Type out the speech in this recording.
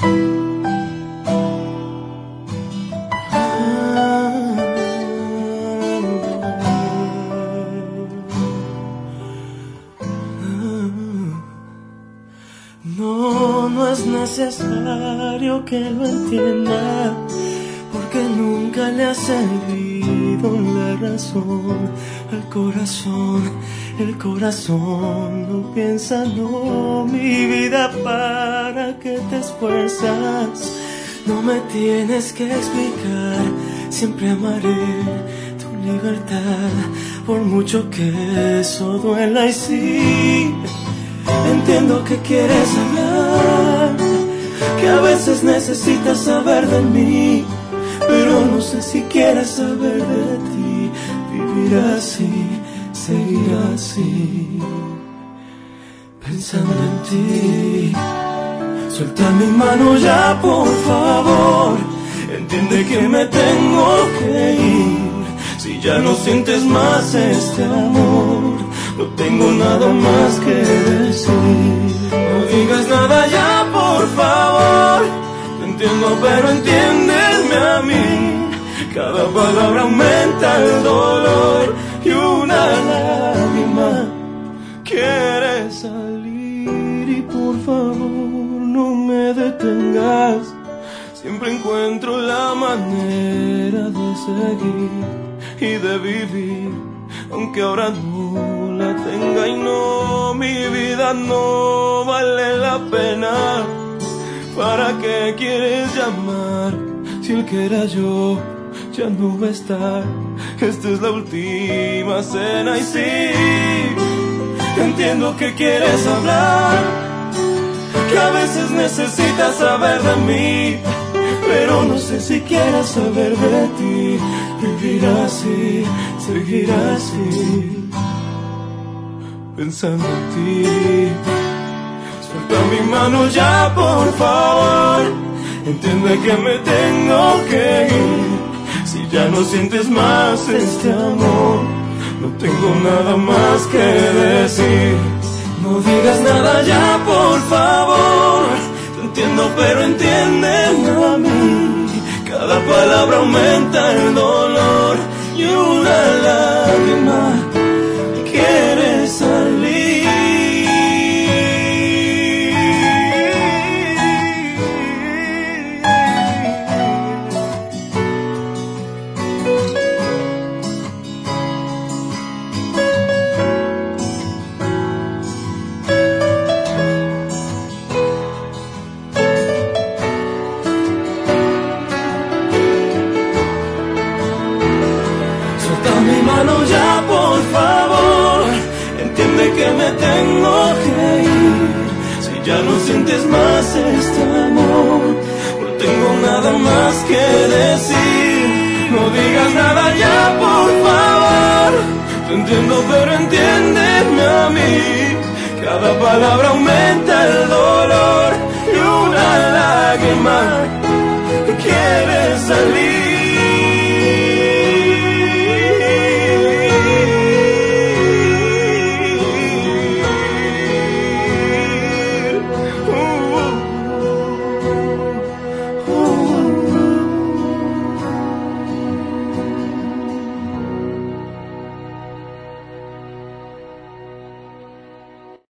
No es necesario que lo entienda, porque nunca le ha servido la razón al corazón. El corazón no piensa, no, mi vida, ¿para qué te esfuerzas? No me tienes que explicar, siempre amaré tu libertad, por mucho que eso duela. Y sí, entiendo que quieres hablar, que a veces necesitas saber de mí, pero no sé si quieres saber de ti. Vivir así, seguir así, pensando en ti. Suelta mi mano ya, por favor, entiende que me tengo que ir. Si ya no sientes más este amor, no tengo nada más que decir. No digas nada ya, por favor. Te entiendo, pero entiéndeme a mí. Cada palabra aumenta el dolor y una lágrima quiere salir. Y por favor, no me detengas. Siempre encuentro la manera de seguir y de vivir, aunque ahora no la tenga. Y no, mi vida no vale la pena. ¿Para qué quieres llamar si el que era yo ya no va a estar? Esta es la última cena. Y sí, entiendo que quieres hablar, que a veces necesitas saber de mí, pero no sé si quieres saber de ti. Vivir así, seguir así, pensando en ti. Suelta mi mano ya, por favor, entiende que me tengo que ir. Si ya no sientes más este amor, no tengo nada más que decir. No digas nada ya, por favor. Te entiendo, pero entiéndeme a mí. Cada palabra aumenta el dolor y una lágrima quiere salir. Ya, por favor, entiende que me tengo que ir. Si ya no sientes más este amor, no tengo nada más que decir. No digas nada ya, por favor. Te entiendo, pero entiéndeme a mí. Cada palabra aumenta